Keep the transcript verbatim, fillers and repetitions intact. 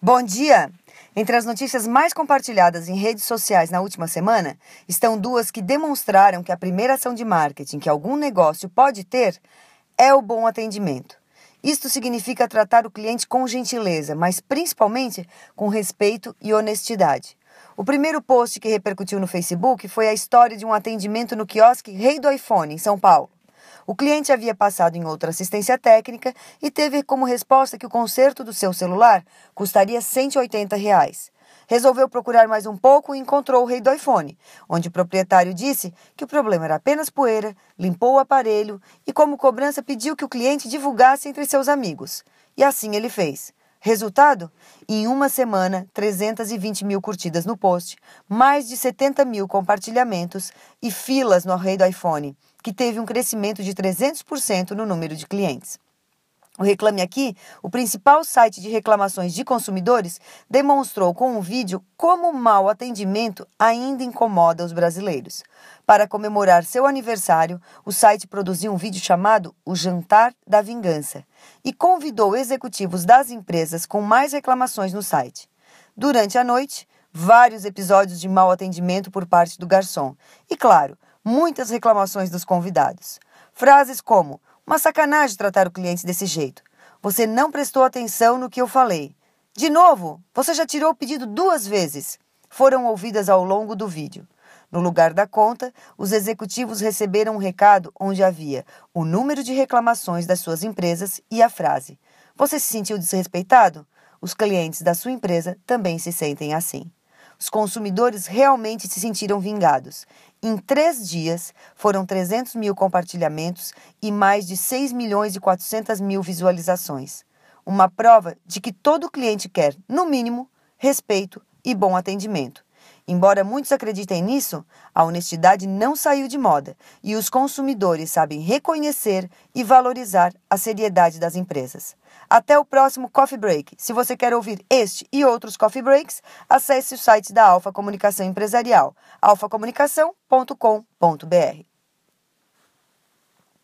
Bom dia! Entre as notícias mais compartilhadas em redes sociais na última semana, estão duas que demonstraram que a primeira ação de marketing que algum negócio pode ter é o bom atendimento. Isto significa tratar o cliente com gentileza, mas principalmente com respeito e honestidade. O primeiro post que repercutiu no Facebook foi a história de um atendimento no quiosque Rei do iPhone, em São Paulo. O cliente havia passado em outra assistência técnica e teve como resposta que o conserto do seu celular custaria cento e oitenta reais. Resolveu procurar mais um pouco e encontrou o Rei do iPhone, onde o proprietário disse que o problema era apenas poeira, limpou o aparelho e, como cobrança, pediu que o cliente divulgasse entre seus amigos. E assim ele fez. Resultado? Em uma semana, trezentas e vinte mil curtidas no post, mais de setenta mil compartilhamentos e filas no Rei do iPhone, que teve um crescimento de trezentos por cento no número de clientes. O Reclame Aqui, o principal site de reclamações de consumidores, demonstrou com um vídeo como o mau atendimento ainda incomoda os brasileiros. Para comemorar seu aniversário, o site produziu um vídeo chamado O Jantar da Vingança e convidou executivos das empresas com mais reclamações no site. Durante a noite, vários episódios de mau atendimento por parte do garçom e, claro, muitas reclamações dos convidados. Frases como: uma sacanagem tratar o cliente desse jeito. Você não prestou atenção no que eu falei. De novo, você já tirou o pedido duas vezes. Foram ouvidas ao longo do vídeo. No lugar da conta, os executivos receberam um recado onde havia o número de reclamações das suas empresas e a frase: você se sentiu desrespeitado? Os clientes da sua empresa também se sentem assim. Os consumidores realmente se sentiram vingados. Em três dias, foram trezentos mil compartilhamentos e mais de seis milhões e quatrocentas mil visualizações. Uma prova de que todo cliente quer, no mínimo, respeito e bom atendimento. Embora muitos acreditem nisso, a honestidade não saiu de moda e os consumidores sabem reconhecer e valorizar a seriedade das empresas. Até o próximo Coffee Break. Se você quer ouvir este e outros Coffee Breaks, acesse o site da Alfa Comunicação Empresarial, alfa comunicação ponto com ponto br.